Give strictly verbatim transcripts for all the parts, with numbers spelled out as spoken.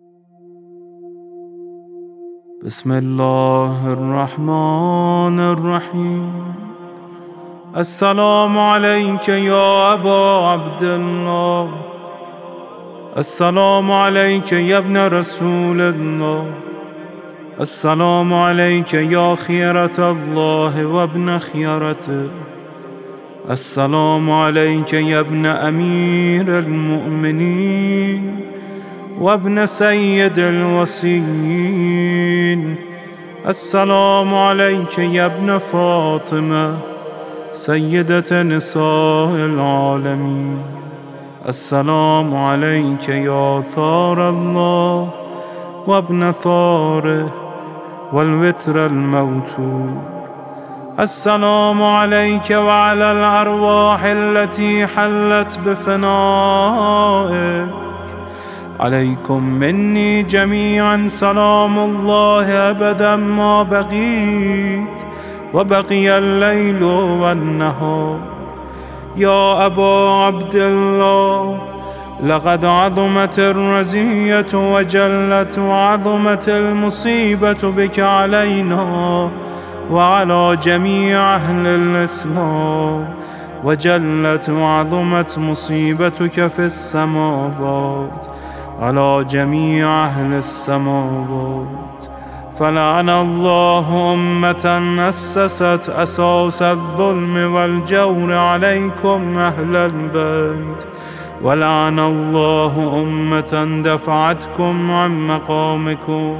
بسم الله الرحمن الرحيم. السلام عليك يا أبا عبد الله. السلام عليك يا ابن رسول الله. السلام عليك يا خيرة الله وابن خيرته. السلام عليك يا ابن أمير المؤمنين وابن سيد الوصيين. السلام عليك يا ابن فاطمة سيدة نساء العالمين. السلام عليك يا ثار الله وابن ثاره والوتر الموتور. السلام عليك وعلى الأرواح التي حلت بفنائك. عليكم مني جميعا سلام الله أبدا ما بقيت وبقي الليل والنهار. يا أبا عبد الله، لقد عظمت الرزية وجلت وعظمت المصيبة بك علينا وعلى جميع أهل الإسلام، وجلت وعظمت مصيبتك في السماوات على جميع أهل السماوات. فلعن الله أمة أسست أساس الظلم والجور عليكم أهل البيت، ولعن الله أمة دفعتكم عن مقامكم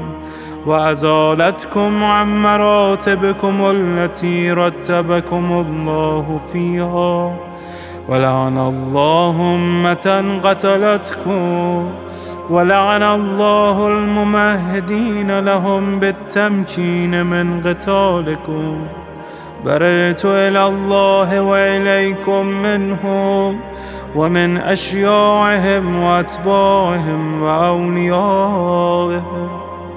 وأزالتكم عن مراتبكم التي رتبكم الله فيها، ولعن الله أمة قتلتكم، ولعن الله الممهدين لهم بالتمكين من قتالكم. برئت إلى الله وإليكم منهم ومن أشياعهم وأتباعهم وأوليائهم.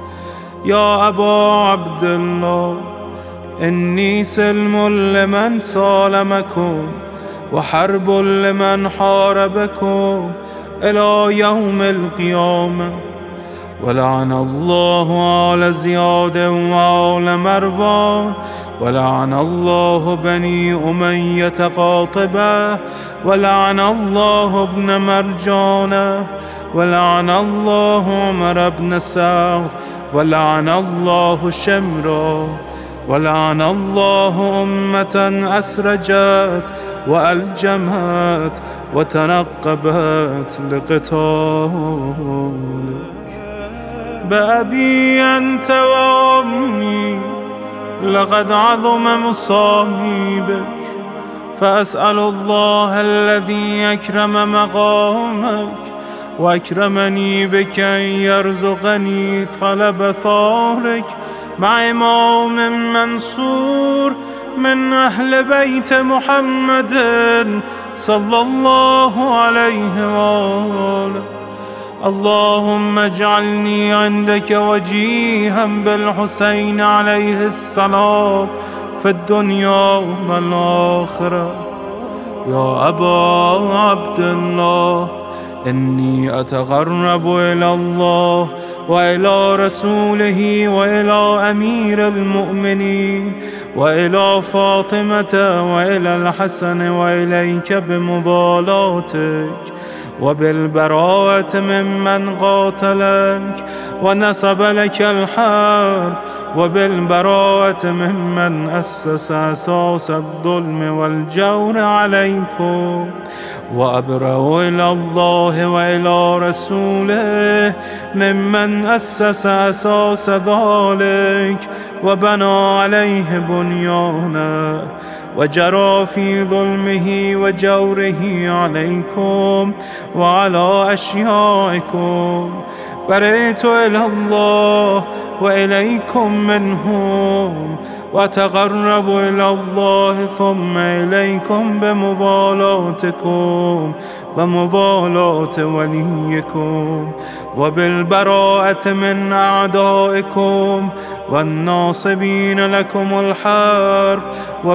يا أبا عبد الله، إني سلم لمن سالمكم وحرب لمن حاربكم إلى يوم القيامة. ولعن الله آل زياد وآل مروان، ولعن الله بني أمية قاطبة، ولعن الله ابن مرجانة، ولعن الله عمر بن سعد، ولعن الله شمرا، ولعن الله أمة أسرجت وألجمت وتنقبت لقتالك. بأبي أنت وأمي، لقد عظم مصابيبك، فأسأل الله الذي أكرم مقامك وأكرمني بك أن يرزقني طلب ثارك مع إمام منصور من أهل بيت محمد صلى الله عليه وآله. اللهم اجعلني عندك وجيها بالحسين عليه السلام في الدنيا والآخرة. يا أبا عبد الله، إني أتقرب إلى الله وإلى رسوله وإلى أمير المؤمنين وإلى فاطمة وإلى الحسن وإليك بمضالاتك وبالبراءة ممن قاتلك ونصب لك الحرب، وبالبراءة ممن أسس أساس الظلم والجور عليكم. وأبرأ إلى الله وإلى رسوله ممن أسس أساس ذلك وبنى عليه بنيانا وجرى في ظلمه وجوره عليكم وعلى أشيائكم. برئت إلى الله وإليكم منهم، وتقرب إلى الله ثم إليكم بمضالاتكم ومضالاة وليكم، وبالبراءة من أعدائكم والناصبين لكم الحرب،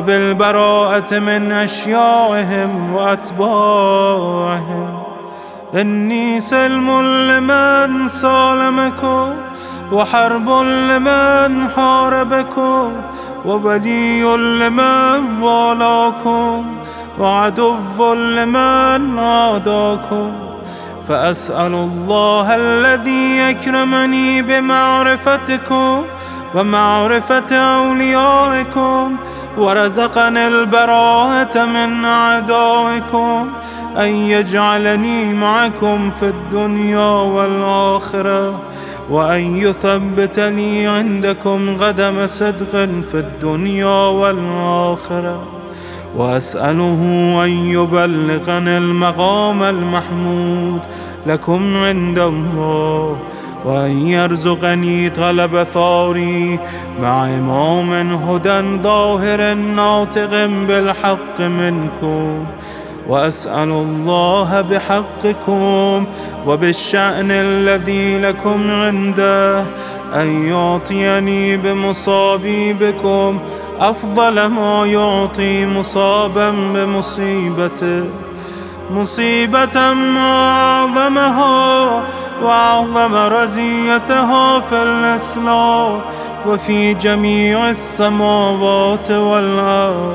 وبالبراءة من أشيائهم وأتباعهم. إني سلم لمن سالمكم، وحرب لمن حاربكم، وولي لمن والاكم، وعدو لمن عاداكم. فأسأل الله الذي يكرمني بمعرفتكم ومعرفة أوليائكم، ورزقني البراءة من أعدائكم، أن يجعلني معكم في الدنيا والآخرة، وأن يثبت لي عندكم قدم صدق في الدنيا والآخرة. وأسأله أن يبلغني المقام المحمود لكم عند الله، وأن يرزقني طلب ثاري مع إمام هدى ظاهر ناطق بالحق منكم. وأسأل الله بحقكم وبالشأن الذي لكم عنده أن يعطيني بمصابي بكم أفضل ما يعطي مصابا بمصيبته، مصيبة أعظمها وأعظم رزيتها في الإسلام وفي جميع السماوات والأرض.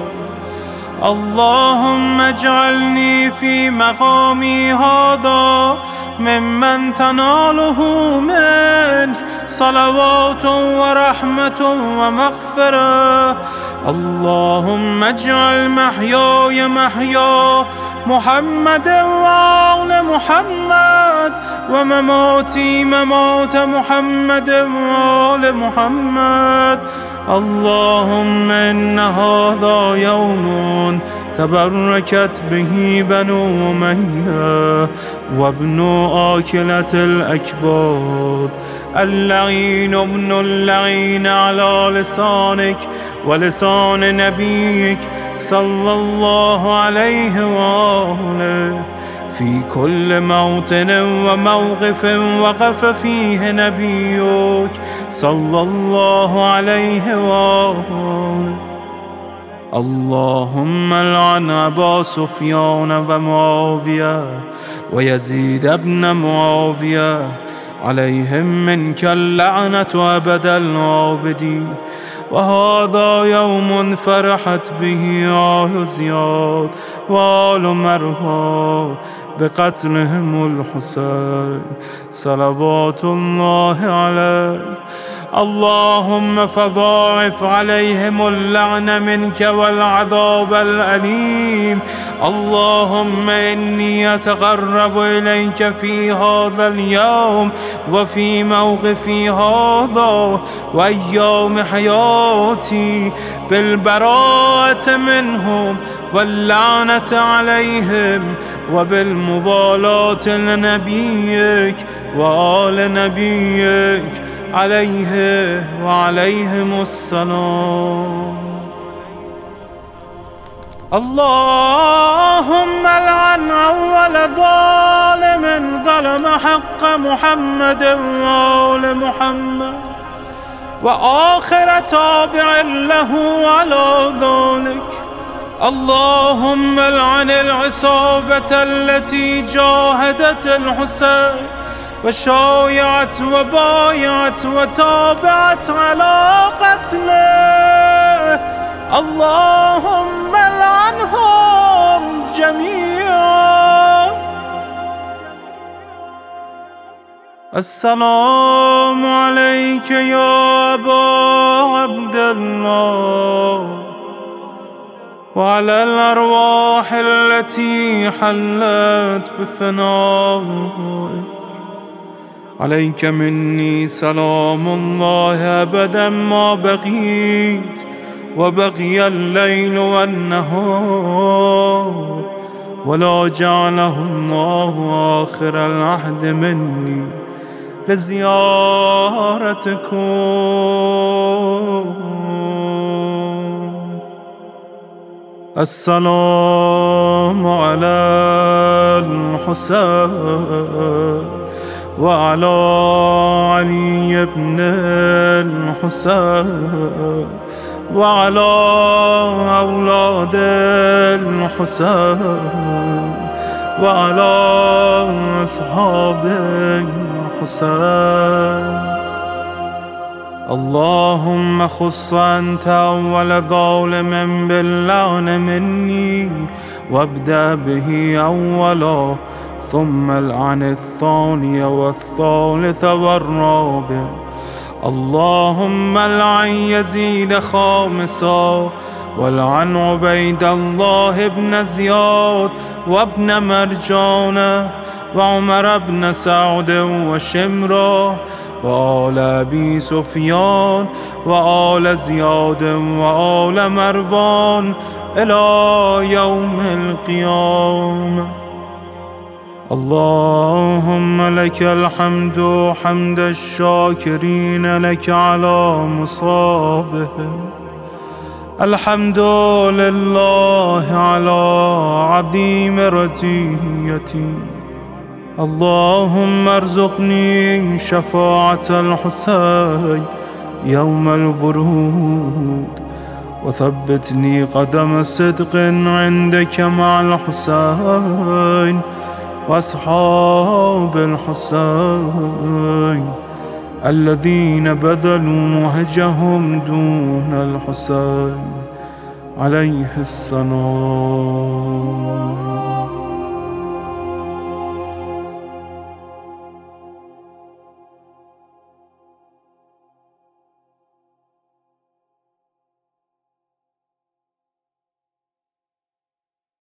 اللهم اجعلني في مقامي هذا ممن تناله منك صلوات ورحمة ومغفرة. اللهم اجعل محياي محيا محمد وآل محمد، ومماتي ممات محمد وآل محمد. اللهم إن هذا يوم تبركت به بنو أمية وابن آكلة الأكباد، اللعين ابن اللعين على لسانك ولسان نبيك صلى الله عليه وآله، في كل موطن وموقف وقف فيه نبيك صلى الله عليه وآله. اللهم لعن أبا سفيان ومعاوية ويزيد بن معاوية، عليهم منك اللعنة أبد العابدين. وهذا يوم فرحت به آل زياد وآل مروان بقتلهم الحسين صلوات الله عليه. اللهم فضاعف عليهم اللعن منك والعذاب الأليم. اللهم إني أتقرب إليك في هذا اليوم وفي موقفي هذا وأيام حياتي بالبراءة منهم واللعنة عليهم، وبالموالاة لنبيك وآل نبيك عليه وعليهم السلام. اللهم لعن أول ظالم ظلم حق محمد وآل محمد، وآخر تابع له على ذلك. اللهم لعن العصابة التي جاهدت الحسين وشايعت وبايعت وتابعت على قتله. اللهم لعنهم جميعا. السلام عليك يا أبا عبد الله، وعلى الأرواح التي حلت بفنائك. عليك مني سلام الله أبدا ما بقيت وبقي الليل والنهار، ولا جعله الله آخر العهد مني لزيارتكم. السلام على الحسين وعلى علي بن الحسين وعلى أولاد الحسين وعلى أصحاب الحسين. اللهم خص أنت أول ظالم باللعن مني، وابدأ به أولا، ثم العن الثاني والثالث والرابع. اللهم العن يزيد خامسا، والعن عبيد الله بن زياد وابن مرجانة وعمر بن سعد وشمرة وآل أبي سفيان وآل زياد وآل مروان إلى يوم القيامة. اللهم لك الحمد حمد الشاكرين لك على مصابهم. الحمد لله على عظيم رزيتي. اللهم ارزقني شفاعة الحسين يوم الورود، وثبتني قدم صدق عندك مع الحسين وأصحاب الحسين الذين بذلوا مهجهم دون الحسين عليه السلام.